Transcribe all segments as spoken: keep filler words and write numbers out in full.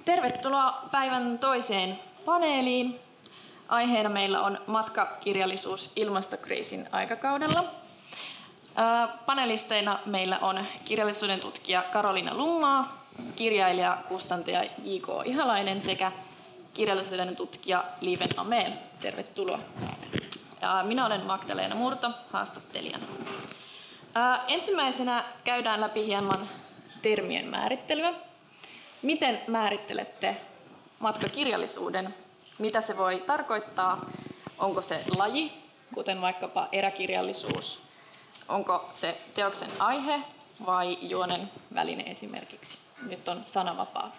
Tervetuloa päivän toiseen paneeliin. Aiheena meillä on matkakirjallisuus ilmastokriisin aikakaudella. Panelisteina meillä on kirjallisuuden tutkija Karoliina Lunmaa, kirjailija, kustantaja J K Ihalainen sekä kirjallisuuden tutkija Liven Amel. Tervetuloa. Minä olen Magdalena Murto, haastattelijana. Ensimmäisenä käydään läpi hieman termien määrittelyä. Miten määrittelette matkakirjallisuuden? Mitä se voi tarkoittaa? Onko se laji, kuten vaikkapa eräkirjallisuus? Onko se teoksen aihe vai juonen väline esimerkiksi? Nyt on sananvapaa.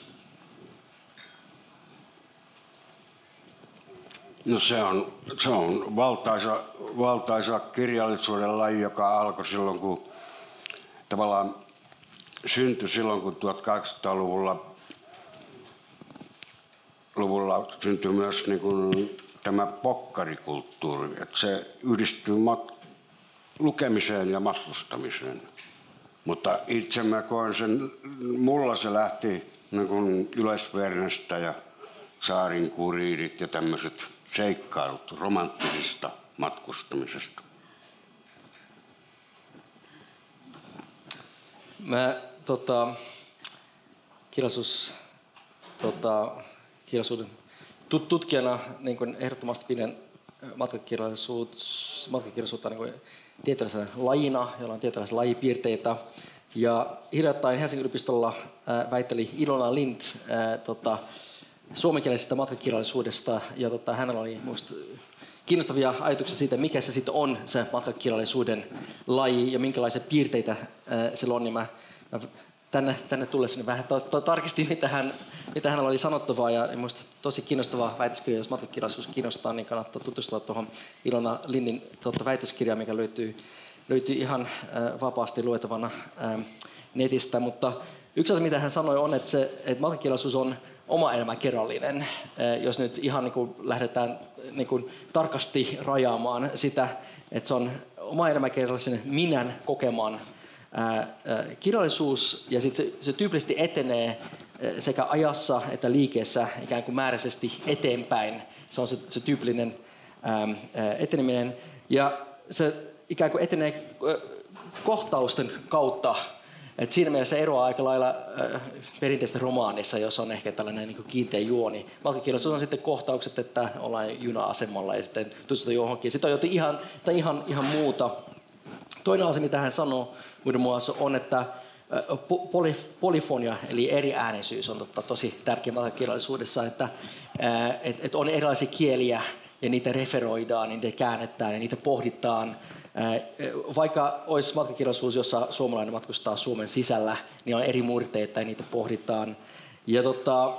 No se on, se on valtaisa, valtaisa kirjallisuuden laji, joka alkoi silloin, kun tavallaan syntyi silloin, kun tuhatkahdeksansataaluvulla luvulla syntyi myös niin kuin tämä pokkarikulttuuri, että se yhdistyy mat- lukemiseen ja matkustamiseen. Mutta itse mä koen sen, mulla se lähti niin kuin Jules Vernestä ja Saarin kuriirit ja tämmöiset seikkailut romanttisista matkustamisesta. Mä tota, kirjallisuus, tota, kirjallisuuden tut, tutkijana niin kuin ehdottomasti pidän matkakirjallisuutta, matkakirjallisuutta niin kuin tieteellisenä lajina, jolla on tieteellisiä lajipiirteitä. Ja hiljattain Helsingin yliopistolla ää, väitteli Ilona Lind ää, tota, suomenkielisestä matkakirjallisuudesta, ja tota, hänellä oli muista kiinnostavia ajatuksia siitä, mikä se sitten on se matkakirjallisuuden laji ja minkälaisia piirteitä ää, sillä on. Niin mä, mä tänne, tänne tullessani vähän to, to, tarkistin, mitä, hän, mitä hänellä oli sanottavaa, ja minusta tosi kiinnostava väitöskirja, jos matkakirjallisuus kiinnostaa, niin kannattaa tutustua tuohon Ilona Lindin tuota, väitöskirjaan, mikä löytyy, löytyy ihan ää, vapaasti luetavana ää, netistä. Mutta yksi asia, mitä hän sanoi, on, että, se, että matkakirjallisuus on oma elämäkerrallinen, jos nyt ihan niin kuin lähdetään niin kuin tarkasti rajaamaan sitä, että se on oma elämäkerrallisen minän kokemaan ää, ää, kirjallisuus, ja sitten se, se tyypillisesti etenee sekä ajassa että liikeessä ikään kuin määräisesti eteenpäin. Se on se, se tyypillinen ää, eteneminen, ja se ikään kuin etenee kohtausten kautta. Et siinä mielessä se eroaa aika lailla äh, perinteistä romaanissa, jossa on ehkä tällainen niin kuin kiinteä juoni. Matkakirjallisuus on sitten kohtaukset, että ollaan juna-asemalla ja sitten tutustutaan johonkin. Sitten on jotain ihan, ihan, ihan muuta. Toinen asia, mitä hän sanoo muiden muassa, on, että poly, polyfonia, eli eriäänisyys, on totta, tosi tärkeä matkakirjallisuudessa, että äh, et, et on erilaisia kieliä ja niitä referoidaan, niitä käännetään ja niitä pohditaan. Vaikka olisi matkakirjallisuus, jossa suomalainen matkustaa Suomen sisällä, niin on eri murteita ja niitä pohditaan. Ja tota,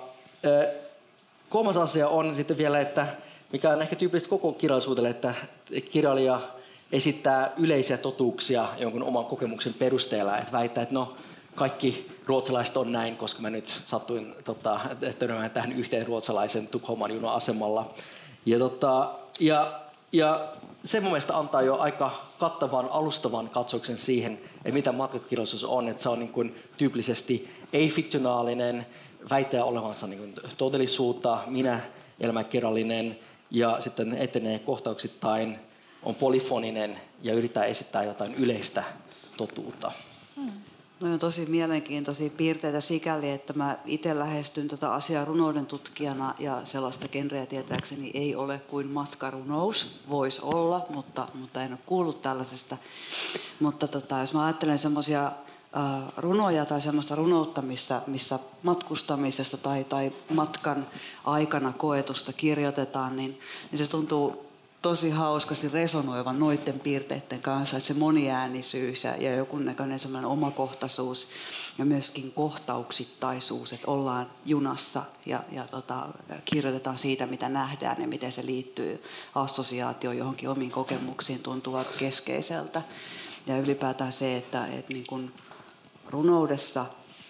kolmas asia on sitten vielä, että mikä on ehkä tyypillistä koko kirjallisuudelle, että kirjailija esittää yleisiä totuuksia jonkun oman kokemuksen perusteella, että väittää, että no, kaikki ruotsalaiset on näin, koska mä nyt sattuin tota, törmäämään tähän yhteen ruotsalaisen Tukholman juna-asemalla. Ja, tota, ja, ja se mun mielestä antaa jo aika kattavan, alustavan katsauksen siihen, että mitä matkakirjallisuus on. Että se on niin kuin tyypillisesti ei-fiktionaalinen, väittää olevansa niin kuin todellisuutta, minä elämäkerrallinen, ja sitten etenee kohtauksittain, on polyfoninen ja yrittää esittää jotain yleistä totuutta. Hmm. No on tosi mielenkiintoisia piirteitä sikäli, että mä itse lähestyn tätä asiaa runouden tutkijana, ja sellaista genreä tietääkseni ei ole kuin matkarunous. Voisi olla, mutta, mutta en ole kuullut tällaisesta. Mutta tota, jos mä ajattelen semmoisia äh, runoja tai semmoista runoutta, missä, missä matkustamisesta tai, tai matkan aikana koetusta kirjoitetaan, niin, niin se tuntuu tosi hauskasti resonoivan noiden piirteiden kanssa, että se moniäänisyys ja, ja joku näköinen semmoinen omakohtaisuus ja myöskin kohtauksittaisuus, että ollaan junassa ja, ja tota, kirjoitetaan siitä, mitä nähdään ja miten se liittyy assosiaatioon johonkin omiin kokemuksiin, tuntuu aika keskeiseltä. Ja ylipäätään se, että et niin kun runoudessa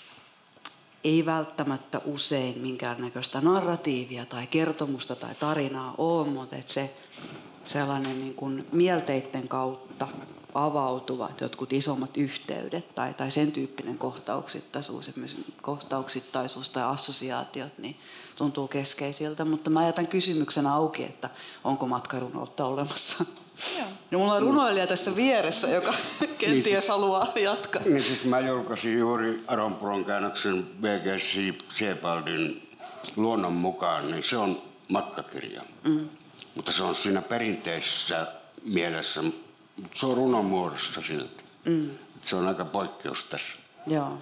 ei välttämättä usein minkäännäköistä narratiivia tai kertomusta tai tarinaa ole, mutta että se sellainen niin kuin mielteiden kautta avautuvat jotkut isommat yhteydet tai, tai sen tyyppinen kohtauksittaisuus, kohtauksittaisuus tai assosiaatiot, niin tuntuu keskeisiltä. Mutta mä jätän kysymyksen auki, että onko matkarunoutta olemassa. Joo. No, mulla on runoilija tässä vieressä, joka kenties niin siis, haluaa jatkaa. Niin siis mä julkaisin juuri Aronpuron käännöksen B G Siebaldin Luonnon mukaan, niin se on matkakirja. Mm. Mutta se on siinä perinteisessä mielessä, se on runon muodossa silti. Mm. Se on aika poikkeus tässä. Joo.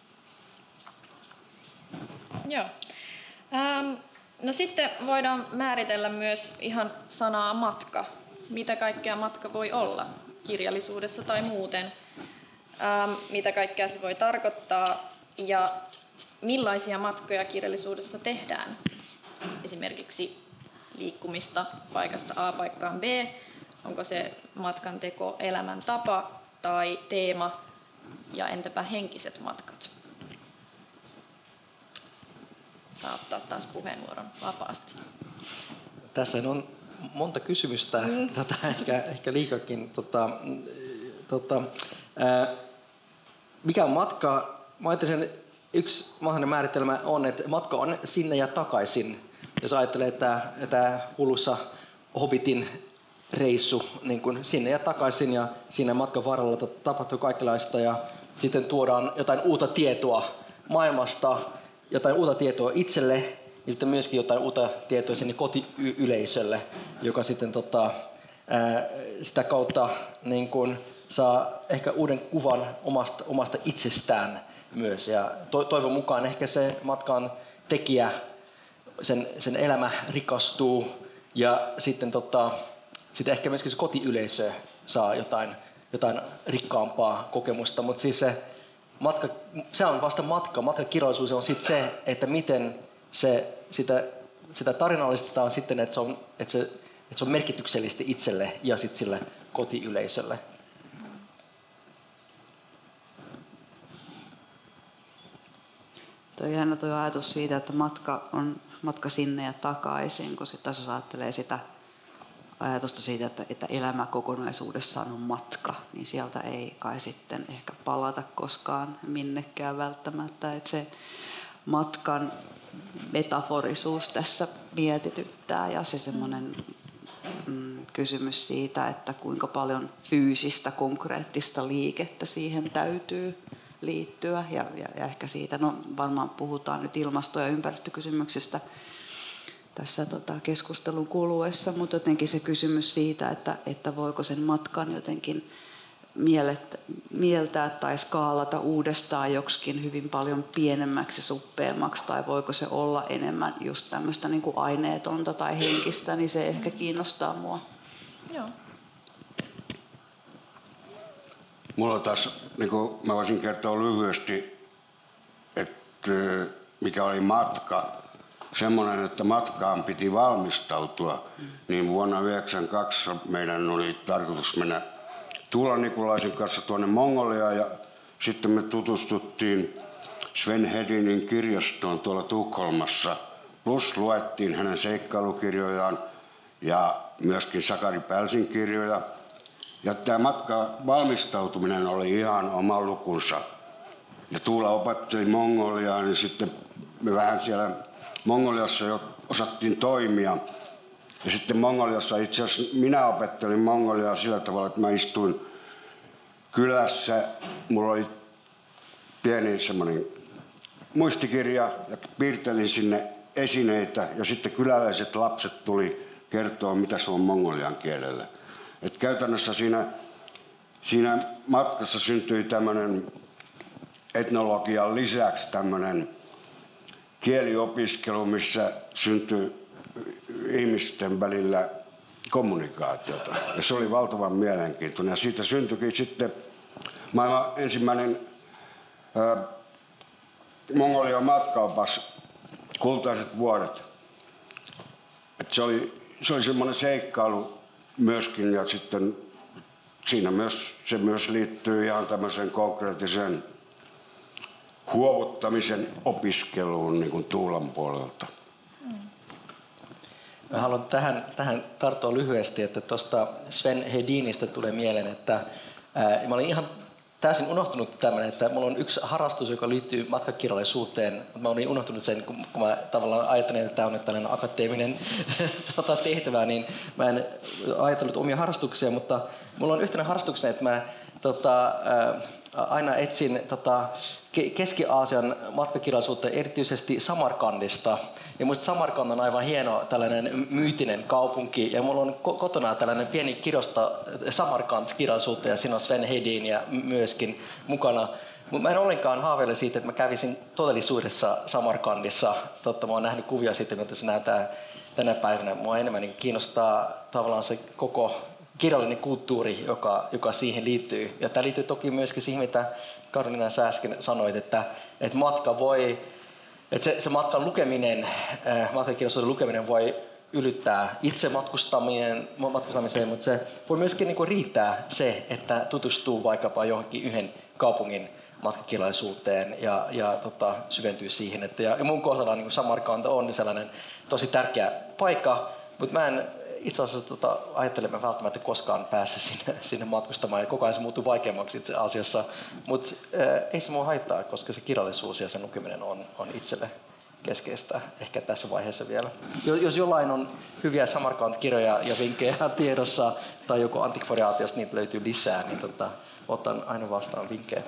Joo. Ähm, no sitten voidaan määritellä myös ihan sanaa matka. Mitä kaikkea matka voi olla kirjallisuudessa tai muuten? Ähm, mitä kaikkea se voi tarkoittaa ja millaisia matkoja kirjallisuudessa tehdään? Esimerkiksi liikkumista paikasta A paikkaan B. Onko se matkan teko elämäntapa tai teema ja entäpä henkiset matkat? Saa ottaa taas puheenvuoron vapaasti. Tässä on monta kysymystä, mm. tota, ehkä, ehkä liikakin. Tota, tota, ää, mikä on matka? Mä ajattelin, yksi mahdollinen määritelmä on, että matka on sinne ja takaisin. Jos ajattelee, että tämä kuuluisa Hobbitin reissu niin kuin sinne ja takaisin ja siinä matkan varrella tapahtuu kaikenlaista ja sitten tuodaan jotain uutta tietoa maailmasta, jotain uutta tietoa itselle ja sitten myöskin jotain uutta tietoa sinne kotiyleisölle, joka sitten tota, ää, sitä kautta niin kuin saa ehkä uuden kuvan omasta, omasta itsestään myös. Ja to, toivon mukaan ehkä se matkan tekijä, sen, sen elämä rikastuu ja sitten, tota, sitten ehkä myöskin se kotiyleisö saa jotain, jotain rikkaampaa kokemusta. Mutta siis se, matka, se on vasta matka. Matkakirjallisuus on sitten se, että miten se, sitä, sitä tarinallistetaan sitten, että se on, että se, että se on merkityksellisesti itselle ja sitten sille kotiyleisölle. Tuo on jännä tuo ajatus siitä, että matka on matka sinne ja takaisin, kun sitten taas ajattelee sitä ajatusta siitä, että, että elämä kokonaisuudessaan on matka, niin sieltä ei kai sitten ehkä palata koskaan minnekään välttämättä. Että se matkan metaforisuus tässä mietityttää ja se semmoinen mm, kysymys siitä, että kuinka paljon fyysistä, konkreettista liikettä siihen täytyy liittyä ja, ja, ja ehkä siitä, no varmaan puhutaan nyt ilmasto- ja ympäristökysymyksistä tässä tota, keskustelun kuluessa, mutta jotenkin se kysymys siitä, että, että voiko sen matkan jotenkin mielet, mieltää tai skaalata uudestaan joksikin hyvin paljon pienemmäksi, suppeammaksi, tai voiko se olla enemmän just tämmöistä niin kuin aineetonta tai henkistä, niin se ehkä kiinnostaa mua. Joo. Mulla taas, niin kuin mä voisin kertoa lyhyesti, että mikä oli matka, semmoinen, että matkaan piti valmistautua, mm. niin vuonna yhdeksänkymmentäkaksi meidän oli tarkoitus mennä Tuula Nikulaisen kanssa tuonne Mongoliaan ja sitten me tutustuttiin Sven Hedinin kirjastoon tuolla Tukholmassa, plus luettiin hänen seikkailukirjojaan ja myöskin Sakari Pälsin kirjoja. Ja tämä matka valmistautuminen oli ihan oma lukunsa. Ja Tuula opetteli Mongoliaa, niin sitten me vähän siellä Mongoliassa jo osattiin toimia. Ja sitten Mongoliassa itse asiassa minä opettelin Mongoliaa sillä tavalla, että mä istuin kylässä. Mulla oli pieni semmoinen muistikirja ja piirtelin sinne esineitä. Ja sitten kyläläiset lapset tuli kertoa, mitä se on mongolian kielellä. Et käytännössä siinä, siinä matkassa syntyi tämmöinen etnologian lisäksi tämmöinen kieliopiskelu, missä syntyi ihmisten välillä kommunikaatiota. Ja se oli valtavan mielenkiintoinen. Ja siitä syntyikin sitten maailman ensimmäinen ää, Mongolian matkaopas Kultaiset vuodet. Et se oli, se oli semmoinen seikkailu myöskin, ja sitten siinä myös, se myös liittyy ihan tämmöisen konkreettisen huovuttamisen opiskeluun niin kuin Tuulan puolelta. Mä haluan tähän, tähän tarttua lyhyesti, että tuosta Sven Hedinistä tulee mieleen, että Ää, mä olin ihan täysin unohtunut tämmöinen, että mulla on yksi harrastus, joka liittyy matkakirjallisuuteen. Mä olin unohtunut sen, kun, kun mä tavallaan ajattelin, että tämä on nyt tällainen akateeminen tota, tehtävä, niin mä en ajatellut omia harrastuksia, mutta mulla on yhtenä harrastuksena, että mä tota, ää, aina etsin tota, Keski-Aasian matkakirjallisuutta, erityisesti Samarkandista. Ja musta Samarkand on aivan hieno tällainen myytinen kaupunki. Ja mulla on kotona tällainen pieni kirjosta Samarkand-kirjallisuutta ja siinä on Sven Hedin ja myöskin mukana. Mutta mä en ollenkaan haaveile siitä, että mä kävisin todellisuudessa Samarkandissa. Totta, mä oon nähnyt kuvia siitä, miltä se näyttää tänä päivänä. Mua enemmän niin kiinnostaa tavallaan se koko kirjallinen kulttuuri, joka, joka siihen liittyy. Ja tämä liittyy toki myöskin siihen, mitä Karolina sä äsken sanoit, että, että matka voi, että se, se matkan lukeminen, äh, matkakirjallisuuden lukeminen voi ylittää itse matkustaminen, matkustamiseen, mutta se voi myöskin niin kuin riittää se, että tutustuu vaikkapa johonkin yhden kaupungin matkakirjallisuuteen ja, ja tota, syventyy siihen. Että, ja mun kohdalla niin kuin Samarkand on sellainen tosi tärkeä paikka, mutta mä en itse asiassa tota, ajattelen, välttämättä koskaan pääse sinne, sinne matkustamaan ja koko ajan se muuttuu vaikeammaksi itse asiassa, mutta äh, ei se mua haittaa, koska se kirjallisuus ja sen lukeminen on, on itselle keskeistä ehkä tässä vaiheessa vielä. Jos jollain on hyviä Samarkand-kirjoja ja vinkkejä tiedossa tai joku antikvariaatiosta niitä löytyy lisää, niin tota, otan aina vastaan vinkkejä.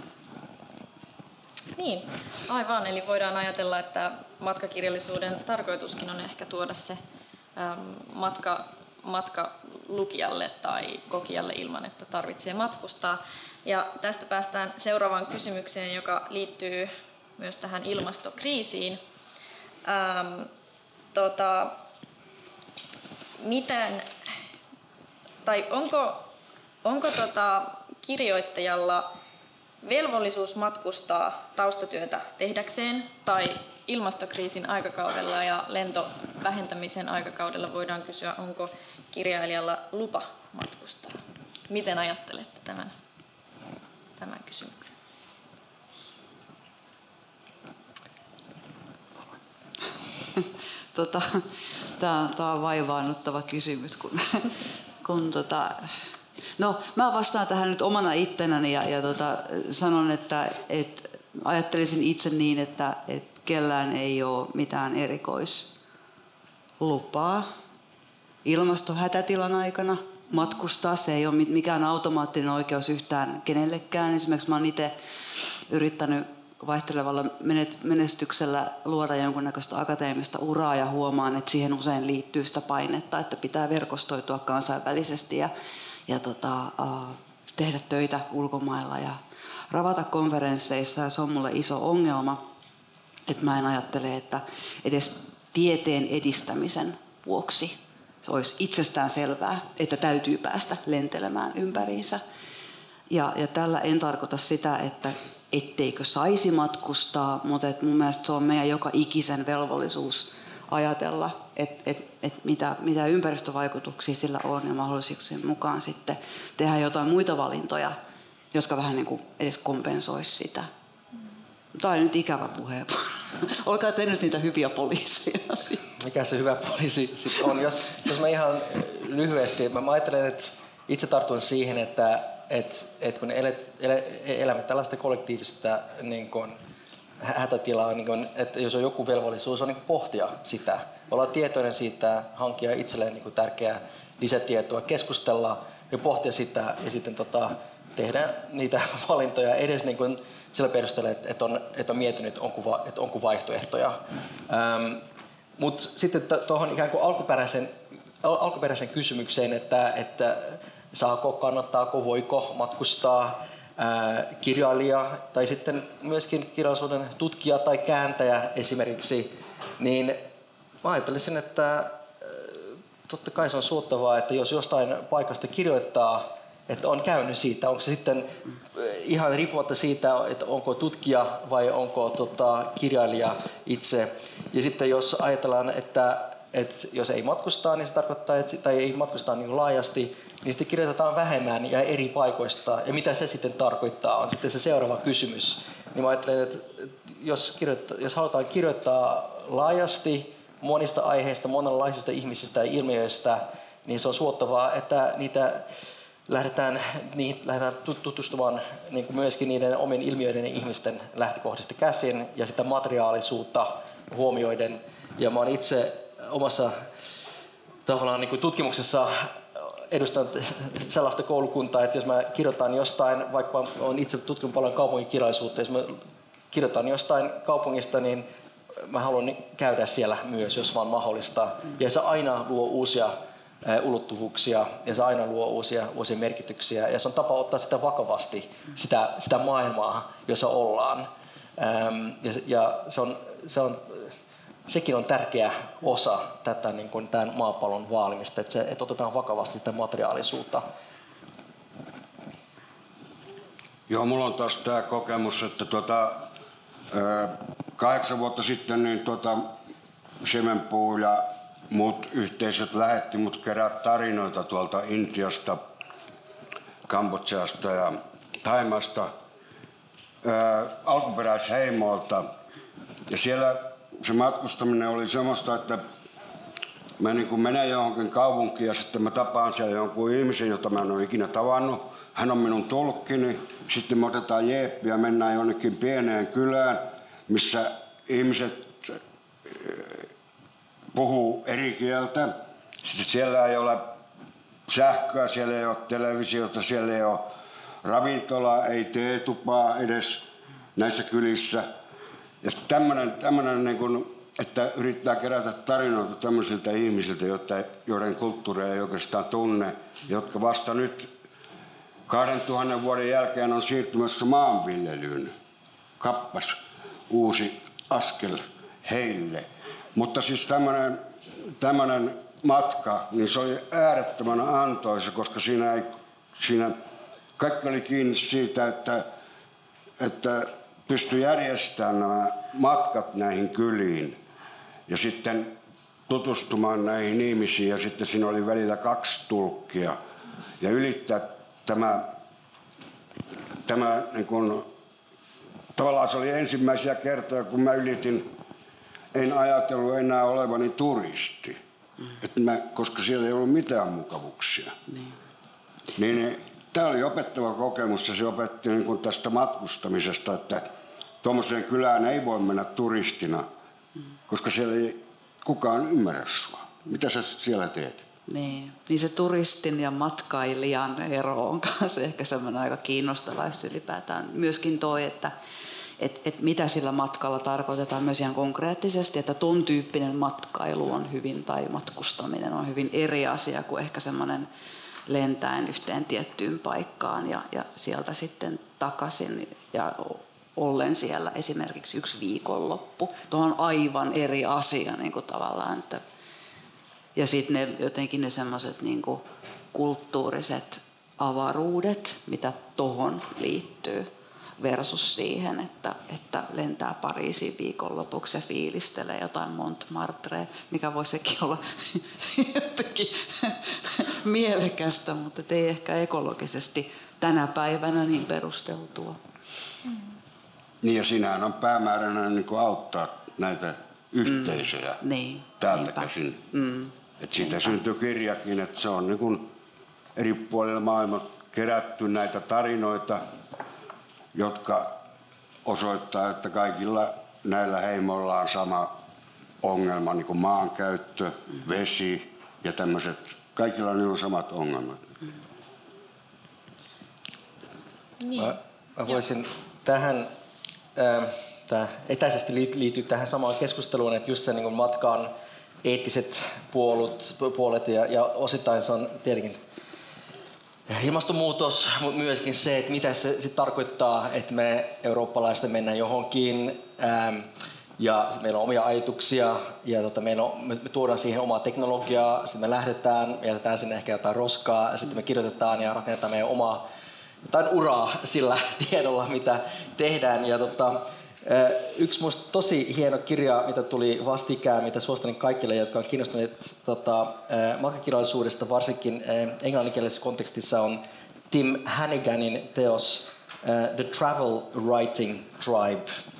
Niin, aivan. Eli voidaan ajatella, että matkakirjallisuuden tarkoituskin on ehkä tuoda se matka, matka lukijalle tai kokijalle ilman, että tarvitsee matkustaa. Ja tästä päästään seuraavaan kysymykseen, joka liittyy myös tähän ilmastokriisiin. Ähm, tota, miten, tai onko, onko tota kirjoittajalla velvollisuus matkustaa taustatyötä tehdäkseen tai ilmastokriisin aikakaudella ja lentovähentämisen aikakaudella voidaan kysyä, onko kirjailijalla lupa matkustaa? Miten ajattelette tämän, tämän kysymyksen? Tota, Tämä on vaivaannuttava kysymys, kun, kun tota, no, mä vastaan tähän nyt omana ittenäni ja, ja tota, sanon, että et, ajattelisin itse niin, että et kellään ei ole mitään erikoislupaa ilmastohätätilan aikana matkustaa. Se ei ole mikään automaattinen oikeus yhtään kenellekään. Esimerkiksi mä oon itse yrittänyt vaihtelevalla menestyksellä luoda jonkunnäköistä akateemista uraa ja huomaan, että siihen usein liittyy sitä painetta, että pitää verkostoitua kansainvälisesti ja, ja tota, uh, tehdä töitä ulkomailla ja ravata konferensseissa, ja se on mulle iso ongelma, että mä en ajattele, että edes tieteen edistämisen vuoksi se olisi itsestään selvää, että täytyy päästä lentelemään ympäriinsä. Ja, ja tällä en tarkoita sitä, että etteikö saisi matkustaa, mutta et mun mielestä se on meidän joka ikisen velvollisuus ajatella, että et, et mitä, mitä ympäristövaikutuksia sillä on ja mahdollisuuksien mukaan sitten tehdä jotain muita valintoja, jotka vähän niin kuin edes kompensoisi sitä. Tämä on nyt ikävä puheenvuoro. Olkaa te nyt niitä hyviä poliiseja. Mikä se hyvä poliisi sitten on? Jos, jos mä ihan lyhyesti, mä ajattelen, että itse tartun siihen, että et, et kun elet, ele, elämme tällaista kollektiivista niin kun, hätätilaa, niin kun, että jos on joku velvollisuus, on niin pohtia sitä. Olla tietoinen siitä, hankkia itselleen niin tärkeää lisätietoa, keskustella ja pohtia sitä ja sitten tota, tehdä niitä valintoja edes niin kun sillä perusteella, että on, että on miettinyt, onko, että onko vaihtoehtoja. Ähm, Mutta sitten tuohon ikään kuin alkuperäisen, al- alkuperäisen kysymykseen, että, että saako, kannattaako, voiko matkustaa ää, kirjailija tai sitten myöskin kirjallisuuden tutkija tai kääntäjä esimerkiksi, niin mä ajattelisin, että ää, totta kai se on suottavaa, että jos jostain paikasta kirjoittaa, että on käynyt siitä, onko se sitten ihan riippumatta siitä, että onko tutkija vai onko tota, kirjailija itse. Ja sitten jos ajatellaan, että, että jos ei matkustaa, niin se tarkoittaa, että, tai ei matkustaa niin laajasti, niin sitten kirjoitetaan vähemmän ja eri paikoista. Ja mitä se sitten tarkoittaa, on sitten se seuraava kysymys. Niin mä ajattelen, että jos, jos halutaan kirjoittaa laajasti monista aiheista, monenlaisista ihmisistä ja ilmiöistä, niin se on suottavaa, että niitä lähdetään, niihin, lähdetään tutustumaan niin kuin myöskin niiden omien ilmiöiden ja ihmisten lähtökohdista käsin ja sitä materiaalisuutta huomioiden. Ja mä oon itse omassa tavallaan niin kuin tutkimuksessa edustan sellaista koulukuntaa, että jos mä kirjoitan jostain, vaikka olen itse tutkinut paljon kaupunkikirjallisuutta, jos mä kirjoitan jostain kaupungista, niin mä haluan käydä siellä myös, jos vaan mahdollista. Ja se aina luo uusia ulottuvuuksia ja se aina luo uusia, uusia merkityksiä. Ja se on tapa ottaa sitä vakavasti, sitä, sitä maailmaa, jossa ollaan. Ja, ja se on, se on, sekin on tärkeä osa tätä niin kuin tämän maapallon vaalimista, että, se, että otetaan vakavasti sitä materiaalisuutta. Joo, mulla on taas tämä kokemus, että tuota, kahdeksan vuotta sitten niin tuota, Shemenpuu ja muut yhteisöt lähetti mut kerää tarinoita tuolta Intiasta, Kambodžasta ja Thaimasta, alkuperäisheimoilta. Ja siellä se matkustaminen oli semmoista, että mä niin kuin menen johonkin kaupunkiin ja sitten mä tapaan siellä jonkun ihmisen, jota mä en ole ikinä tavannut. Hän on minun tulkkini. Sitten me otetaan jeeppi ja mennään jonnekin pieneen kylään, missä ihmiset puhuu eri kieltä. Sitten siellä ei ole sähköä, siellä ei ole televisiota, siellä ei ole ravintolaa, ei teetupaa edes näissä kylissä. Ja tämmöinen, tämmöinen niin kuin, että yrittää kerätä tarinoita tämmöisiltä ihmisiltä, joiden kulttuuria ei oikeastaan tunne, jotka vasta nyt kahdentuhannen vuoden jälkeen on siirtymässä maanviljelyyn. Kappas uusi askel heille. Mutta siis tämmöinen, tämmöinen matka, niin se oli äärettömän antoisa, koska siinä, ei, siinä kaikki oli kiinni siitä, että, että pystyi järjestämään nämä matkat näihin kyliin ja sitten tutustumaan näihin ihmisiin. Ja sitten siinä oli välillä kaksi tulkkia ja ylittää tämä, tämä niin kun, tavallaan se oli ensimmäisiä kertoja, kun mä ylitin, en ajatellut enää olevani turisti, mm. että mä, koska siellä ei ollut mitään mukavuuksia. Niin. Niin, niin, tämä oli opettava kokemus ja se opetti niin kun tästä matkustamisesta, että tuommoiseen kylään ei voi mennä turistina, mm. koska siellä ei kukaan ymmärrä sua. Mitä sä siellä teet? Niin. niin se turistin ja matkailijan ero on kanssa ehkä semmoinen aika kiinnostava ylipäätään. Myöskin toi, että et, et mitä sillä matkalla tarkoitetaan myös ihan konkreettisesti, että ton tyyppinen matkailu on hyvin tai matkustaminen on hyvin eri asia kuin ehkä semmoinen lentäen yhteen tiettyyn paikkaan ja, ja sieltä sitten takaisin ja ollen siellä esimerkiksi yksi viikonloppu. Tuo on aivan eri asia niin kuin tavallaan, että ja sitten ne jotenkin ne semmoiset niinku kulttuuriset avaruudet, mitä tohon liittyy, versus siihen, että, että lentää Pariisiin viikonlopuksi ja fiilistelee jotain Montmartrea, mikä voisi sekin olla jotenkin mielekästä, mutta ei ehkä ekologisesti tänä päivänä niin perusteltua. Mm. Niin ja sinähän on päämääränä niin kuin auttaa näitä yhteisöjä mm. niin, täältä niinpä. käsin. Mm. Et siitä syntyy kirjakin, että se on niin kuin eri puolilla maailmaa kerätty näitä tarinoita, jotka osoittaa, että kaikilla näillä heimoilla on sama ongelma, niin kuin maankäyttö, vesi ja tämmöiset. Kaikilla on samat ongelmat. Mm. Niin. Mä, mä voisin tähän, äh, tää etäisesti liittyy tähän samaan keskusteluun, että just se niin kuin matkaan eettiset puolut, puolet ja, ja osittain se on tietenkin ilmastonmuutos, mutta myöskin se, että mitä se sit tarkoittaa, että me eurooppalaiset mennään johonkin ähm, ja meillä on omia ajatuksia ja tota, meillä on, me, me tuodaan siihen omaa teknologiaa, sitten me lähdetään, me jätetään sinne ehkä jotain roskaa ja sitten me kirjoitetaan ja rakennetaan meidän omaa jotain uraa sillä tiedolla, mitä tehdään. Ja, tota, yksi musta tosi hieno kirja, mitä tuli vastikään, mitä suosittelen kaikille, jotka on kiinnostuneet tota, matkakirjallisuudesta, varsinkin englanninkielisessä kontekstissa, on Tim Hanniganin teos The Travel Writing Tribe.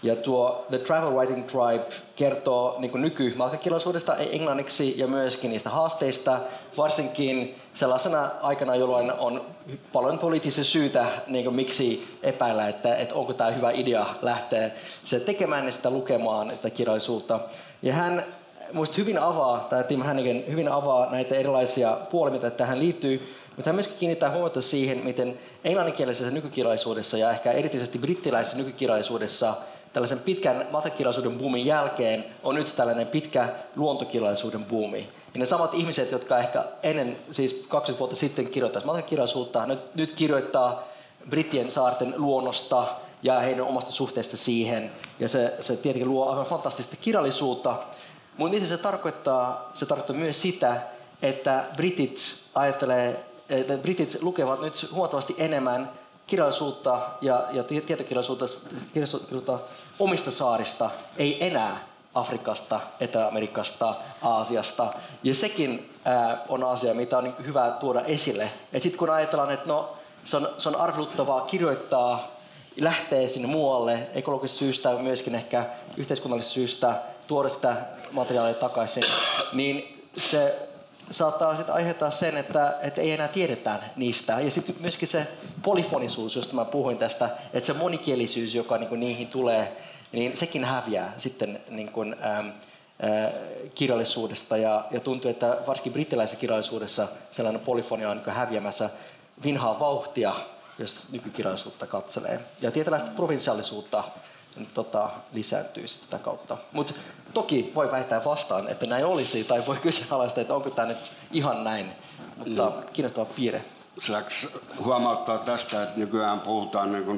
Ja tuo The Travel Writing Tribe kertoo niin kuin nykymatkakirjallisuudesta englanniksi ja myöskin niistä haasteista, varsinkin sellaisena aikana, jolloin on paljon poliittisia syitä, niin kuin miksi epäillä, että, että onko tämä hyvä idea lähteä se tekemään ja sitä lukemaan sitä kirjallisuutta. Ja hän muista hyvin avaa, tämä Tim Hannigan hyvin avaa näitä erilaisia puolia, mitä tähän liittyy, mutta hän myöskin kiinnittää huomiota siihen, miten englanninkielisessä nykykirjallisuudessa ja ehkä erityisesti brittiläisessä nykykirjallisuudessa tällaisen pitkän matkakirjallisuuden boomin jälkeen on nyt tällainen pitkä luontokirjallisuuden buumi. Ja ne samat ihmiset, jotka ehkä ennen, siis kaksikymmentä vuotta sitten kirjoittaisi matkakirjallisuutta, nyt, nyt kirjoittaa Brittien saarten luonnosta ja heidän omasta suhteesta siihen. Ja se, se tietenkin luo aivan fantastista kirjallisuutta. Mutta mitä se tarkoittaa? Se tarkoittaa myös sitä, että britit ajattelee, että britit lukevat nyt huomattavasti enemmän kirjallisuutta ja, ja tietokirjallisuutta kirjallisuutta omista saarista, ei enää Afrikasta, Etelä-Amerikasta, Aasiasta. Ja sekin ää, on asia, mitä on niin hyvä tuoda esille. Sitten kun ajatellaan, että no, se on, se on arveluttavaa kirjoittaa, lähtee sinne muualle ekologisesta syystä, myöskin ehkä yhteiskunnallisesta syystä, tuoda sitä materiaalia takaisin, niin se saattaa sitten aiheuttaa sen, että, että ei enää tiedetä niistä. Ja sitten myöskin se polyfonisuus, josta mä puhuin tästä, että se monikielisyys, joka niin kuin niihin tulee, niin sekin häviää sitten niin kuin, ähm, äh, kirjallisuudesta. Ja, ja tuntuu, että varsinkin brittiläisessä kirjallisuudessa sellainen polyfonia on niin kuin häviämässä vinhaa vauhtia, jos nykykirjallisuutta katselee. Ja tietynlaista provinsiaalisuutta tota, lisääntyy sitä kautta. Mutta toki voi väittää vastaan, että näin olisi, tai voi kyseenalaistaa, että onko tämä nyt ihan näin. Mutta no, kiinnostava piirre. Saanko huomauttaa tästä, että nykyään puhutaan niin kuin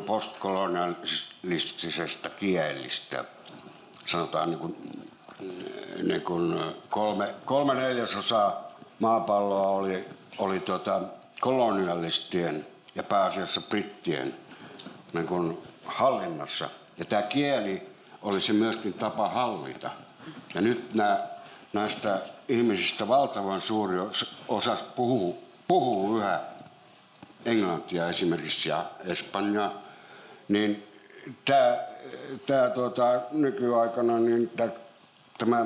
postkolonialistisesta kielistä. Sanotaan niin kuin, niin kuin kolme, kolme neljäsosaa maapalloa oli, oli tuota kolonialistien ja pääasiassa brittien niin kuin hallinnassa. Ja tämä kieli oli se myöskin tapa hallita. Ja nyt nämä, näistä ihmisistä valtavan suuri osa puhuu, puhuu yhä englantia esimerkiksi ja espanjaa. Niin tämä, tämä tuota, nykyaikana niin tämä, tämä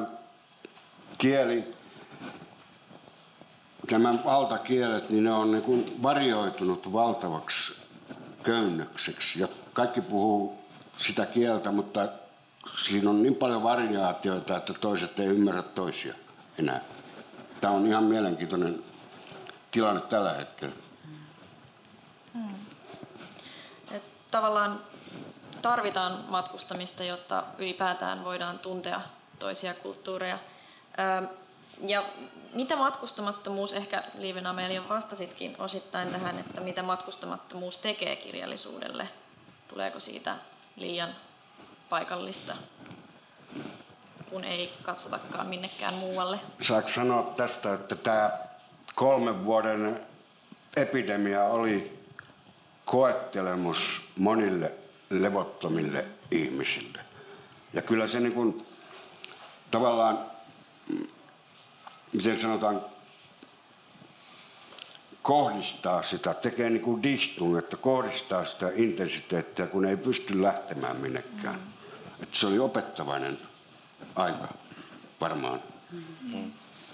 kieli, nämä valtakielet, niin ne on niin kuin varioitunut valtavaksi köynnökseksi. Ja kaikki puhuu sitä kieltä, mutta siinä on niin paljon variaatioita, että toiset ei ymmärrä toisia enää. Tämä on ihan mielenkiintoinen tilanne tällä hetkellä. Hmm. Et tavallaan tarvitaan matkustamista, jotta ylipäätään voidaan tuntea toisia kulttuureja. Ja mitä matkustamattomuus, ehkä Liivena Amelia vastasitkin osittain tähän, että mitä matkustamattomuus tekee kirjallisuudelle? Tuleeko siitä liian paikallista, kun ei katsotakaan minnekään muualle? Saanko sanoa tästä, että tämä kolmen vuoden epidemia oli koettelemus monille levottomille ihmisille. Ja kyllä se niin kuin, tavallaan, miten sanotaan, kohdistaa sitä, tekee niin kuin distung, että kohdistaa sitä intensiteettiä, kun ei pysty lähtemään minnekään. Mm. Että se oli opettavainen aika varmaan. Mm.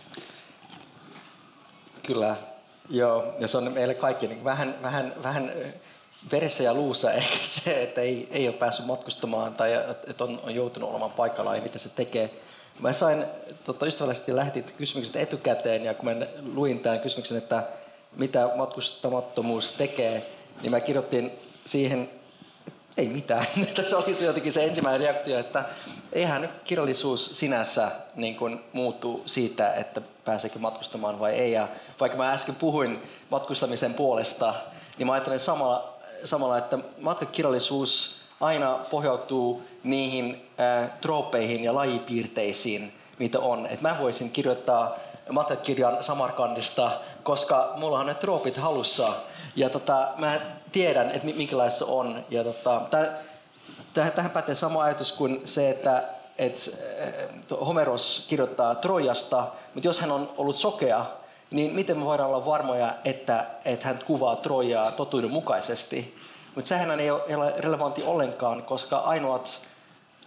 Kyllä, joo. Ja se on meille kaikki niin vähän, vähän, vähän veressä ja luussa ehkä se, että ei, ei ole päässyt matkustamaan tai että on, on joutunut olemaan paikallaan ja mitä se tekee. Mä sain tota, ystävällisesti lähetit kysymykset etukäteen ja kun mä luin tämän kysymyksen, että mitä matkustamattomuus tekee, niin mä kirjoitin siihen, ei mitään. Tässä oli se jotenkin se ensimmäinen reaktio, että eihän nyt kirjallisuus sinänsä niin kuin muuttuu siitä, että pääseekö matkustamaan vai ei. Ja vaikka mä äsken puhuin matkustamisen puolesta, niin mä ajattelen samalla, samalla että matkakirjallisuus aina pohjautuu niihin äh, troopeihin ja lajipiirteisiin, mitä on. Et mä voisin kirjoittaa matkakirjan Samarkandista, koska mulla on ne troopit halussa. Ja tota, mä tiedän, että minkälaista se on. Ja tota, täh, tähän pätee sama ajatus kuin se, että et, Homeros kirjoittaa Trojasta, mutta jos hän on ollut sokea, niin miten me voidaan olla varmoja, että, että hän kuvaa Trojaa totuudenmukaisesti? Mutta sehän ei ole relevantti ollenkaan, koska ainoat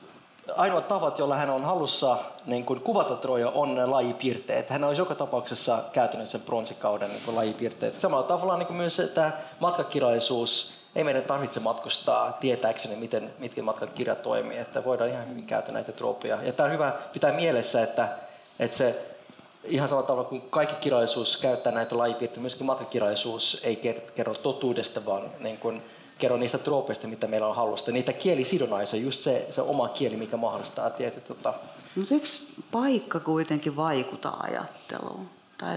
ainoat tavat, joilla hän on halussa niin kuin kuvata Troja, on ne lajipiirteet. Hän olisi joka tapauksessa käytänyt sen bronsikauden niin lajipiirteet. Samalla tavalla niin kuin myös tämä matkakirjallisuus, ei meidän tarvitse matkustaa tietääkseni, miten, miten matkakirja toimii, että voidaan ihan hyvin käyttää näitä troopia. Ja tämä on hyvä pitää mielessä, että, että se ihan samalla tavalla kuin kaikki kirjallisuus käyttää näitä lajipiirteitä, myöskin matkakirjallisuus ei kerro totuudesta, vaan niin kuin kerro niistä troopeista, mitä meillä on hallusta. Niitä kielisidonnaisia, just se, se oma kieli, mikä mahdollistaa tietä. Tota. Mutta eikö paikka kuitenkin vaikuta ajatteluun?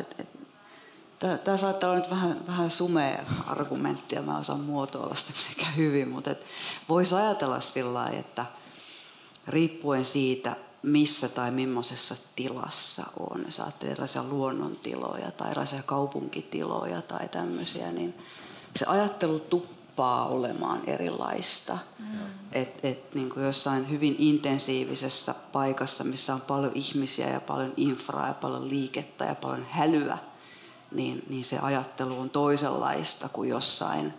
Tämä saattaa olla nyt vähän, vähän sumea argumentti, ja mä osaan muotoilla sitä mitenkään hyvin, mutta voisi ajatella sillä lailla, että riippuen siitä, missä tai millaisessa tilassa on, jos ajattelee erilaisia luonnontiloja tai erilaisia kaupunkitiloja tai tämmöisiä, niin se ajattelu tuppaa olemaan erilaista. Mm. Et, et, niin kuin jossain hyvin intensiivisessä paikassa, missä on paljon ihmisiä ja paljon infraa ja paljon liikettä ja paljon hälyä, niin, niin se ajattelu on toisenlaista kuin jossain,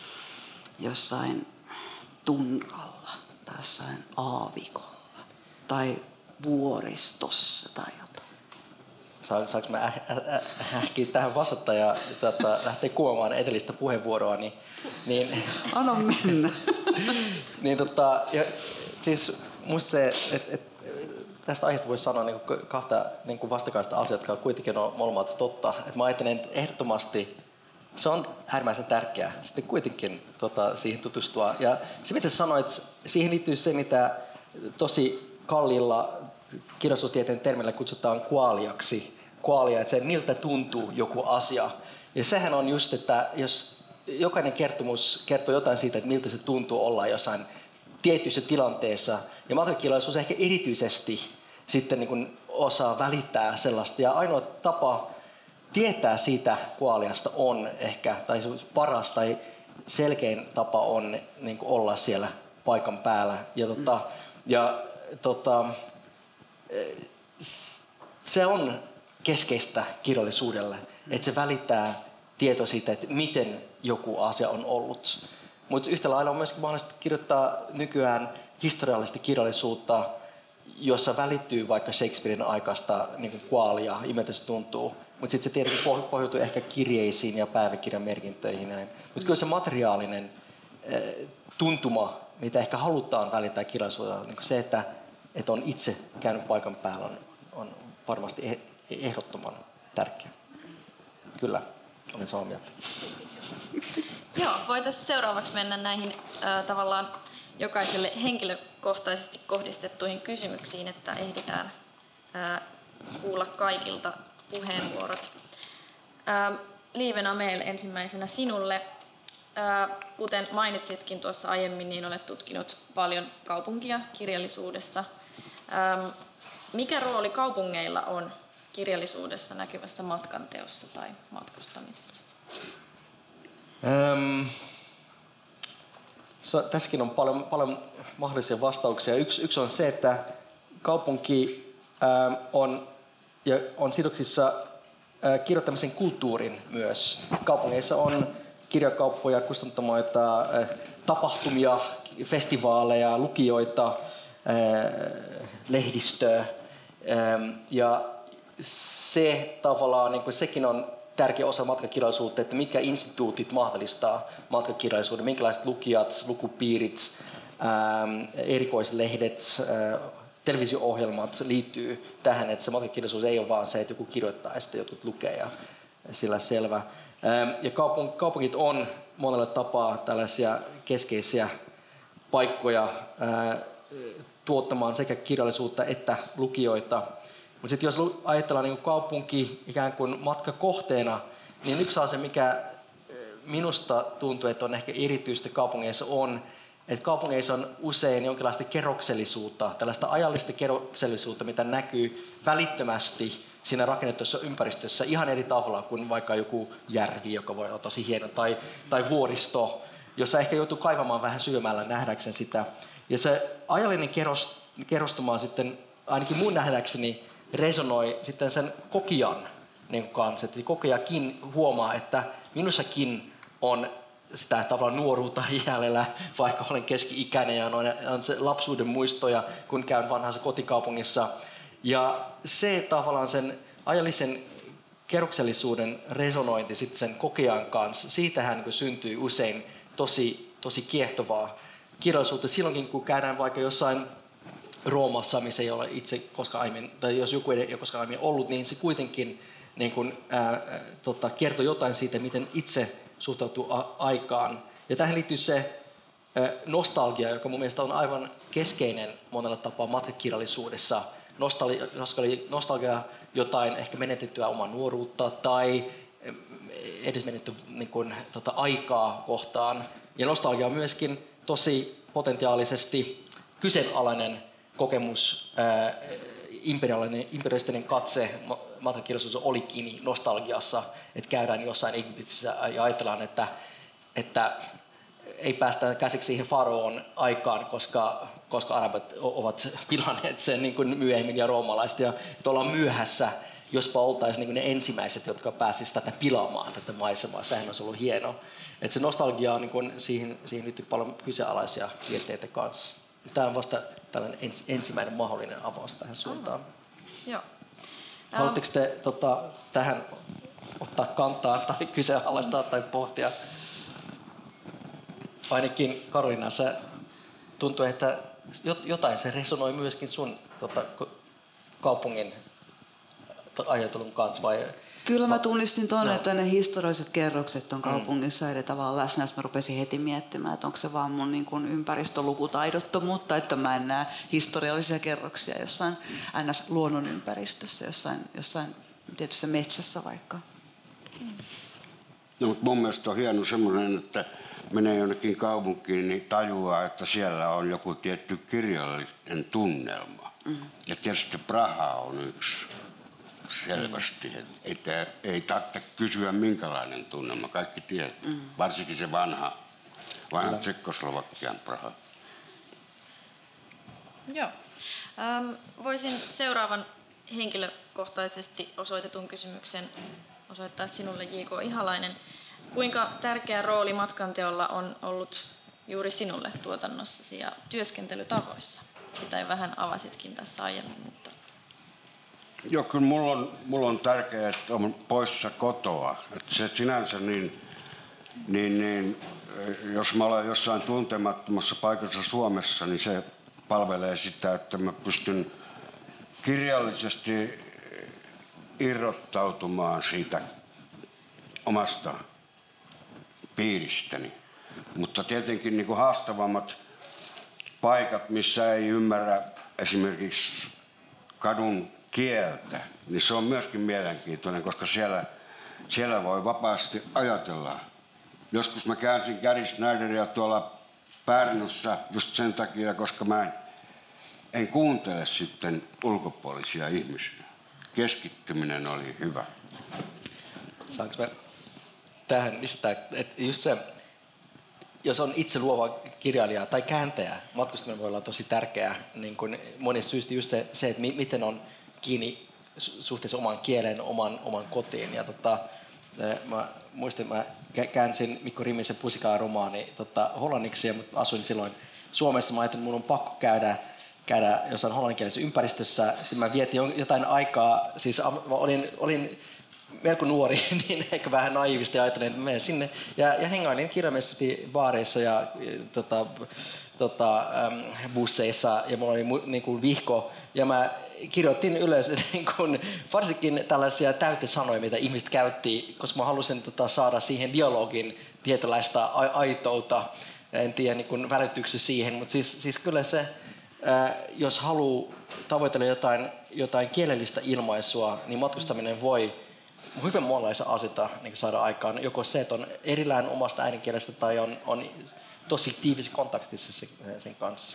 jossain tunralla tai jossain aavikolla tai vuoristossa tai jotain. Saanko mä äh, äh, ähkiä tähän vastata ja tuota, lähteä kuomaan edellistä puheenvuoroa? Niin, niin, Anna mennä. niin, tota, ja, siis musta se, että et, tästä aiheesta voisi sanoa niin kuin kahta niin kuin vastakkaista asiaa, jotka kuitenkin on molemmat totta. Et mä ajattelen, että ehdottomasti se on äärimmäisen tärkeää sitten kuitenkin tota, siihen tutustua. Ja se, mitä sanoit, siihen liittyy se, mitä tosi kalliilla kirjallisuustieteen termillä kutsutaan qualiaksi. Qualia, että se miltä tuntuu joku asia. Ja sehän on just, että jos jokainen kertomus kertoo jotain siitä, että miltä se tuntuu olla jossain tietyissä tilanteessa, ja matkakirjallisuus ehkä erityisesti sitten niin kuin osaa välittää sellaista. Ja ainoa tapa tietää siitä qualiasta on ehkä, tai paras tai selkein tapa on niin kuin olla siellä paikan päällä. Ja, tota, ja tota, se on keskeistä kirjallisuudelle, että se välittää tietoa siitä, että miten joku asia on ollut. Mutta yhtä lailla on myöskin mahdollista kirjoittaa nykyään historiallista kirjallisuutta, jossa välittyy vaikka Shakespearen aikaista niin qualia, miltä se tuntuu. Mutta sitten se tietenkin pohjautuu ehkä kirjeisiin ja päiväkirjamerkintöihin. Mutta kyllä se materiaalinen eh, tuntuma, mitä ehkä halutaan välittää kirjallisuudella, niin se, että, että on itse käynyt paikan päällä, on, on varmasti ehdottoman tärkeä. Kyllä, olen samaa mieltä. Joo, voitaisiin seuraavaksi mennä näihin äh, tavallaan jokaiselle henkilökohtaisesti kohdistettuihin kysymyksiin, että ehditään äh, kuulla kaikilta puheenvuorot. Äh, Liiven Amel ensimmäisenä sinulle. Äh, kuten mainitsitkin tuossa aiemmin, niin olet tutkinut paljon kaupunkia kirjallisuudessa. Ähm, mikä rooli kaupungeilla on kirjallisuudessa näkyvässä matkanteossa tai matkustamisessa? Ähm, so, tässäkin on paljon, paljon mahdollisia vastauksia. Yksi, yksi on se, että kaupunki ähm, on, ja on sidoksissa äh, kirjoittamisen kulttuurin myös. Kaupungeissa on kirjakauppoja, kustantamoita, äh, tapahtumia, festivaaleja, lukijoita, äh, lehdistöä. Ähm, ja se tavallaan, niin kuin sekin on tärkeä osa matkakirjallisuutta, että mitkä instituutit mahdollistaa matkakirjallisuuden, minkälaiset lukijat, lukupiirit, ähm, erikoislehdet, äh, televisio-ohjelmat liittyy tähän, että se matkakirjallisuus ei ole vaan se, että joku kirjoittaa ja sitten jotkut lukee ja sillä selvä. Ähm, ja kaupung- kaupungit on monella tapaa tällaisia keskeisiä paikkoja äh, tuottamaan sekä kirjallisuutta että lukijoita. Mutta sitten jos ajatellaan niin kaupunki ikään kuin matkakohteena, niin yksi asia, mikä minusta tuntuu, että on ehkä erityistä kaupungeissa on, että kaupungeissa on usein jonkinlaista kerroksellisuutta, tällaista ajallista kerroksellisuutta, mitä näkyy välittömästi siinä rakennetussa ympäristössä ihan eri tavalla kuin vaikka joku järvi, joka voi olla tosi hieno, tai, tai vuoristo, jossa ehkä joutuu kaivamaan vähän syvemmällä nähdäkseen sitä. Ja se ajallinen kerros, kerrostuma on sitten ainakin mun nähdäkseni resonoi sitten sen kokijan niin kanssa. Että kokijakin huomaa, että minussakin on sitä tavallaan nuoruutta jäljellä, vaikka olen keski-ikäinen ja on, on se lapsuuden muistoja, kun käyn vanhassa kotikaupungissa. Ja se tavallaan sen ajallisen kerroksellisuuden resonointi sitten sen kokejan kanssa, siitähän niin syntyy usein tosi, tosi kiehtovaa kirjallisuutta. Silloinkin, kun käydään vaikka jossain Roomassa, missä ei ole itse koskaan aiemmin, tai jos joku ei ole koskaan aiemmin ollut, niin se kuitenkin niin kuin, ää, tota, kertoo jotain siitä, miten itse suhtautuu a- aikaan. Ja tähän liittyy se ää, nostalgia, joka mun mielestä on aivan keskeinen monella tapaa matkakirjallisuudessa. Nostalgia, nostalgia jotain ehkä menetettyä omaa nuoruutta tai edes menetty niin kuin, tota, aikaa kohtaan. Ja nostalgia on myöskin tosi potentiaalisesti kyseenalainen kokemus, ää, imperialistinen, imperialistinen katse matkakirjallisuus oli kiinni nostalgiassa, että käydään jossain Egyptissä ja ajatellaan, että, että ei päästä käsiksi siihen faraon aikaan, koska, koska arabit ovat pilanneet sen niin kuin myöhemmin ja roomalaiset, ja että ollaan myöhässä, jospa oltaisiin niin ne ensimmäiset, jotka pääsisivät tätä pilaamaan, tätä maisemaa. Sehän olisi ollut hienoa. Että se nostalgia on, niin kuin, siihen, siihen liittyy paljon kyseenalaisia piirteitä kanssa. Tämä on vasta tällainen ens, ensimmäinen mahdollinen avaus tähän suuntaan. Joo. Haluatteko te tota, tähän ottaa kantaa tai kyseenalaistaa tai pohtia? Ainakin Karoliina, se tuntuu, että jotain se resonoi myöskin sun tota, kaupungin ajattelun kanssa. Vai? Kyllä mä tunnistin tuonne, no. että ne historialliset kerrokset on kaupungissa mm. eri tavalla läsnä, jos mä rupesin heti miettimään, että onko se vaan mun niin kuin ympäristölukutaidottomuutta, että mä en näe historiallisia kerroksia jossain ns. Luonnonympäristössä, jossain, jossain tietyssä metsässä vaikka. Mm. No, mutta mun mielestä on hieno semmoinen, että menee jonnekin kaupunkiin, niin tajuaa, että siellä on joku tietty kirjallinen tunnelma. Mm. Ja tietysti Praha on yksi. Selvästi. Ei, ei tarvitse kysyä, minkälainen tunnelma. Kaikki tietää. Mm. Varsinkin se vanha, vanha Tsekkoslovakian Praha. Joo. Ähm, voisin seuraavan henkilökohtaisesti osoitetun kysymyksen osoittaa sinulle, J K Ihalainen. Kuinka tärkeä rooli matkanteolla on ollut juuri sinulle tuotannossasi ja työskentelytavoissa? Sitä vähän avasitkin tässä aiemmin, mutta... Joo, kyllä mulla on, mulla on tärkeää, että on poissa kotoa. Että se sinänsä niin, niin, niin, jos mä olen jossain tuntemattomassa paikassa Suomessa, niin se palvelee sitä, että mä pystyn kirjallisesti irrottautumaan siitä omasta piiristäni. Mutta tietenkin niin kuin haastavammat paikat, missä ei ymmärrä esimerkiksi kadun kieltä, niin se on myöskin mielenkiintoinen, koska siellä, siellä voi vapaasti ajatella. Joskus mä käänsin Gary Snyderia tuolla Pärnussa just sen takia, koska mä en, en kuuntele sitten ulkopuolisia ihmisiä. Keskittyminen oli hyvä. Saanko mä tähän lisätä, että just se, jos on itse luova kirjailija tai kääntäjä, matkustaminen voi olla tosi tärkeää, niin kuin monista syistä just se, se että miten on kiinni suhteessa omaan kieleen, oman, oman kotiin. Ja tota, mä muistin, mä käänsin Mikko Rimmisen Pusikaa-romaani tota, hollanniksi, ja asuin silloin Suomessa. Mä ajattelin, että mun on pakko käydä, käydä jossain hollanninkielisessä ympäristössä. Sitten mä vietin jotain aikaa, siis mä olin, olin melko nuori, niin ehkä vähän naiivisti ajattelin, että menen sinne. Ja, ja hengailin kirjamessasti baareissa ja tota, tota, ähm, busseissa, ja mulla oli mu, niin kuin vihko, ja mä kirjoitin ylös niin kuin, varsinkin tällaisia täytesanoja, mitä ihmiset käytti, koska mä halusin tota, saada siihen dialogin tietynlaista a- aitoutta, en tiedä niin kuin välityksessä siihen, mutta siis, siis kyllä se, äh, jos haluaa tavoitella jotain, jotain kielellistä ilmaisua, niin matkustaminen voi hyvin monenlaisia asioita niin saada aikaan, joko se, että on erillään omasta äidinkielestä tai on, on tosi tiivis kontaktissa sen, sen kanssa.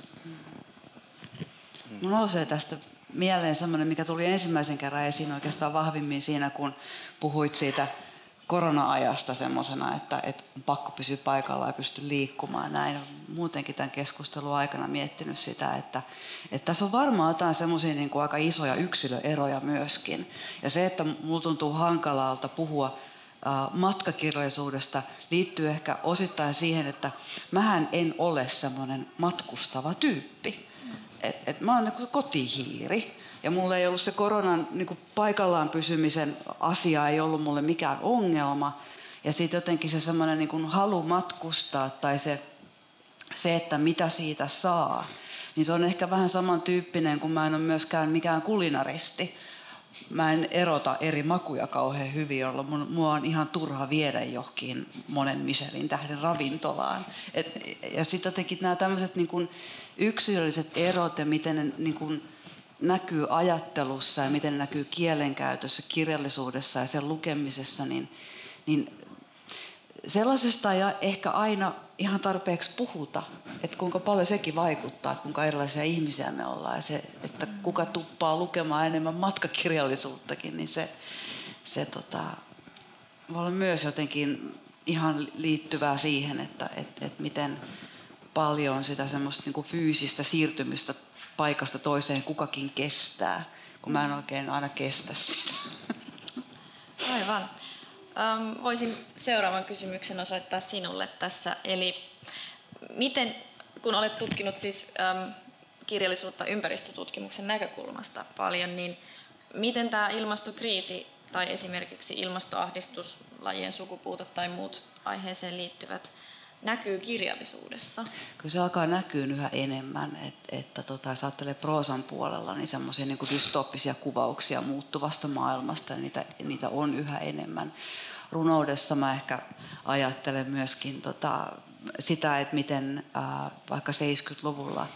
Mulla nousee tästä mieleen semmoinen, mikä tuli ensimmäisen kerran esiin oikeastaan vahvimmin siinä, kun puhuit siitä korona-ajasta semmoisena, että, että on pakko pysyä paikalla ja pysty liikkumaan. Näin muutenkin tämän keskustelun aikana miettinyt sitä, että, että tässä on varmaan jotain semmoisia niin kuin aika isoja yksilöeroja myöskin. Ja se, että mulla tuntuu hankalalta puhua matkakirjallisuudesta liittyy ehkä osittain siihen, että mähän en ole semmoinen matkustava tyyppi. Et, et mä oon niin kotihiiri ja mulla ei ollut se koronan niin paikallaan pysymisen asia, ei ollut mulle mikään ongelma. Ja sitten jotenkin se semmoinen niin halu matkustaa tai se, se, että mitä siitä saa, niin se on ehkä vähän samantyyppinen, kun mä en ole myöskään mikään kulinaristi. Mä en erota eri makuja kauhean hyvin, jolloin mua on ihan turha viedä johonkin monen Michelin tähden ravintolaan. Et, ja sitten jotenkin nämä tämmöiset niin kuin yksilölliset erot ja miten ne niin kuin näkyy ajattelussa ja miten ne näkyy kielenkäytössä, kirjallisuudessa ja sen lukemisessa, niin, niin sellaisesta ei ehkä aina ihan tarpeeksi puhuta, että kuinka paljon sekin vaikuttaa, että kuinka erilaisia ihmisiä me ollaan ja se, että kuka tuppaa lukemaan enemmän matkakirjallisuuttakin, niin se, se tota, voi olla myös jotenkin ihan liittyvää siihen, että et, et miten paljon sitä semmoista niinku fyysistä siirtymistä paikasta toiseen kukakin kestää, kun mä en oikein aina kestä sitä. Aivan. Um, voisin seuraavan kysymyksen osoittaa sinulle tässä. Eli miten, kun olet tutkinut siis um, kirjallisuutta ympäristötutkimuksen näkökulmasta paljon, niin miten tämä ilmastokriisi tai esimerkiksi ilmastoahdistus, lajien sukupuutot tai muut aiheeseen liittyvät näkyy kirjallisuudessa? Kyllä se alkaa näkyä yhä enemmän, että, että tota, jos ajattelee proosan puolella, niin semmoisia niin kuin dystooppisia kuvauksia muuttuvasta maailmasta, niin niitä, niitä on yhä enemmän. Runoudessa mä ehkä ajattelen myöskin tota, sitä, että miten ää, vaikka seitsemänkymmentäluvulla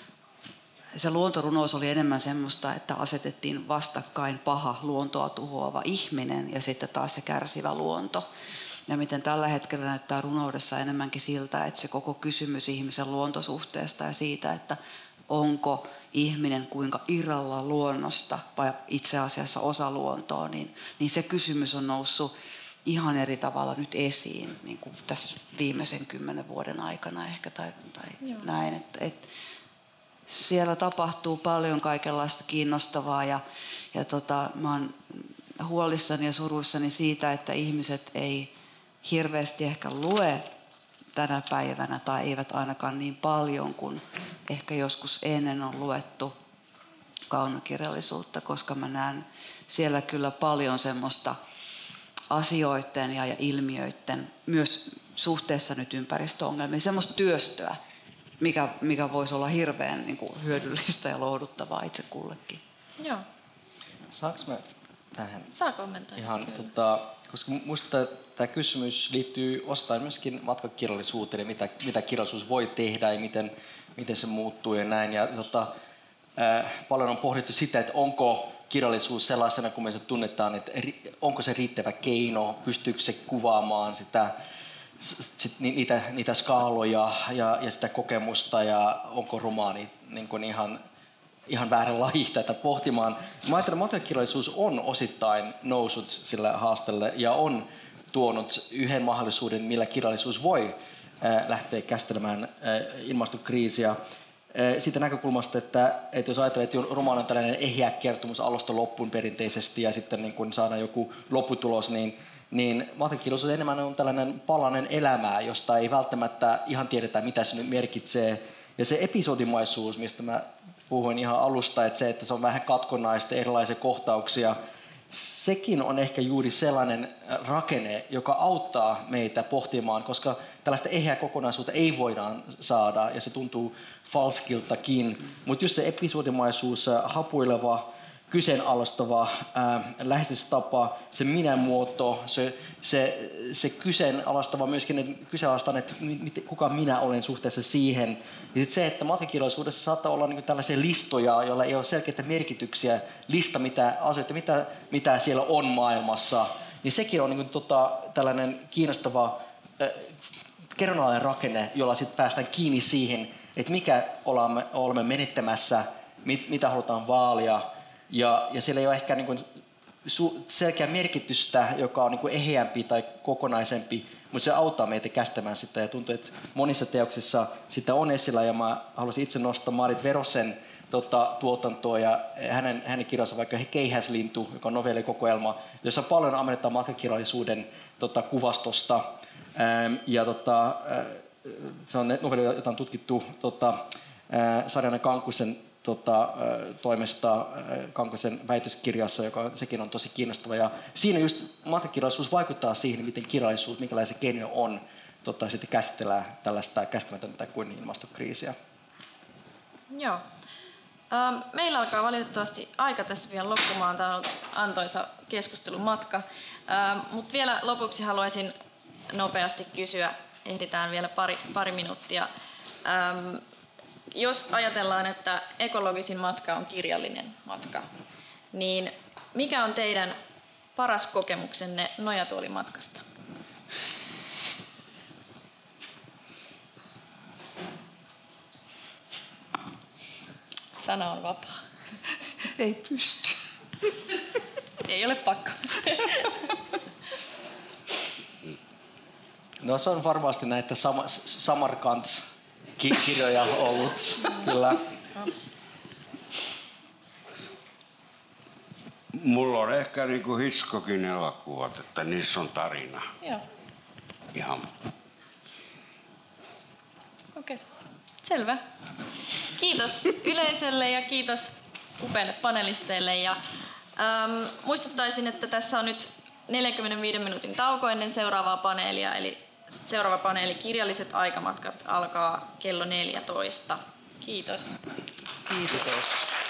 se luontorunous oli enemmän semmoista, että asetettiin vastakkain paha luontoa tuhoava ihminen ja sitten taas se kärsivä luonto. Ja miten tällä hetkellä näyttää runoudessa enemmänkin siltä, että se koko kysymys ihmisen luontosuhteesta ja siitä, että onko ihminen kuinka irralla luonnosta vai itse asiassa osa luontoa, niin, niin se kysymys on noussut ihan eri tavalla nyt esiin niin kuin tässä viimeisen kymmenen vuoden aikana ehkä tai, tai näin. Että, että siellä tapahtuu paljon kaikenlaista kiinnostavaa ja, ja tota, mä oon huolissani ja suruissani siitä, että ihmiset ei hirveästi ehkä lue tänä päivänä tai eivät ainakaan niin paljon kuin ehkä joskus ennen on luettu kaunokirjallisuutta, koska mä näen siellä kyllä paljon semmoista asioiden ja, ja ilmiöiden myös suhteessa nyt ympäristöongelmiin, semmoista työstöä, mikä, mikä voisi olla hirveän niin kuin hyödyllistä ja lohduttavaa itse kullekin. Joo. Saanko mä tähän? Saa kommentoida. Ihan, tota, koska minusta tämä kysymys liittyy osittain myöskin matkakirjallisuuteen ja mitä, mitä kirjallisuus voi tehdä ja miten, miten se muuttuu ja näin. Ja, tota, äh, paljon on pohdittu sitä, että onko kirjallisuus sellaisena, kun me se tunnetaan, että onko se riittävä keino, pystyykö se kuvaamaan sitä, sit, niitä, niitä skaaloja ja, ja sitä kokemusta ja onko romaani niin kuin ihan ihan väärä laji tätä pohtimaan. Mä ajattelen, että matkakirjallisuus on osittain noussut sillä haasteelle ja on tuonut yhden mahdollisuuden, millä kirjallisuus voi äh, lähteä käsittelemään äh, ilmastokriisiä. Äh, siitä näkökulmasta, että, että jos ajattelee, että romaani on tällainen ehjä kertomus alusta loppuun perinteisesti ja sitten niin kun saadaan joku lopputulos, niin, niin matkakirjallisuus enemmän on tällainen palanen elämää, josta ei välttämättä ihan tiedetä, mitä se nyt merkitsee. Ja se episodimaisuus, mistä mä puhuin ihan alusta, että se, että se on vähän katkonaista, erilaisia kohtauksia, sekin on ehkä juuri sellainen rakenne, joka auttaa meitä pohtimaan, koska tällaista ehjää kokonaisuutta ei voidaan saada ja se tuntuu falskiltakin. Mutta jos se episodimaisuus, hapuileva, kyseenalaistava ää, lähestystapa, se minä-muoto, se, se, se kyseenalaistava myöskin, että kyseenalaistaan, että kuka minä olen suhteessa siihen. Ja sit se, että matkakirjallisuudessa saattaa olla niin tällaisia listoja, joilla ei ole selkeitä merkityksiä, lista mitä asioita, mitä, mitä siellä on maailmassa, niin sekin on niin tota, tällainen kiinnostava äh, kerronalainen rakenne, jolla sitten päästään kiinni siihen, että mikä olemme, olemme menettämässä, mit, mitä halutaan vaalia. Ja, ja siellä ei ole ehkä niin kuin selkeä merkitystä, joka on niin kuin eheämpi tai kokonaisempi, mutta se auttaa meitä käsittämään sitä. Ja tuntuu, että monissa teoksissa sitä on esillä. Ja mä haluaisin itse nostaa Maarit Verosen tota, tuotantoa ja hänen, hänen kirjansa vaikka Keihäslintu, joka on novellikokoelma, jossa paljon ammennetaan matkakirjallisuuden tota, kuvastosta. Ähm, ja tota, se on novelli, jota on tutkittu tota, Sarjanne Kankkusen tota, toimesta Kankkusen väitöskirjassa, joka sekin on tosi kiinnostava. Ja siinä just matkakirjallisuus vaikuttaa siihen, miten kirjallisuus, minkälainen se keino on tota, sitten käsitellään tällaista käsittämätöntä kuin ilmastokriisiä. Joo. Ähm, meillä alkaa valitettavasti aika tässä vielä loppumaan. Tämä on ollut antoisa keskustelun matka. Ähm, Mutta vielä lopuksi haluaisin nopeasti kysyä, ehditään vielä pari, pari minuuttia. Ähm, jos ajatellaan, että ekologisin matka on kirjallinen matka, niin mikä on teidän paras kokemuksenne nojatuolimatkasta? Sana on vapaa. Ei pysty. Ei ole pakko. No se on varmasti näitä Sam- Samarkand-kirjoja ollut, kyllä. Mulla on ehkä niinku Hitchcockin elokuvat, että niissä on tarina. Joo. Ihan. Okei. Okay. Selvä. Kiitos yleisölle ja kiitos upeille panelisteille. Ja, ähm, muistuttaisin, että tässä on nyt neljänkymmenenviiden minuutin tauko ennen seuraavaa paneelia. Eli seuraava paneeli Kirjalliset aikamatkat alkaa kello neljätoista. Kiitos. Kiitos.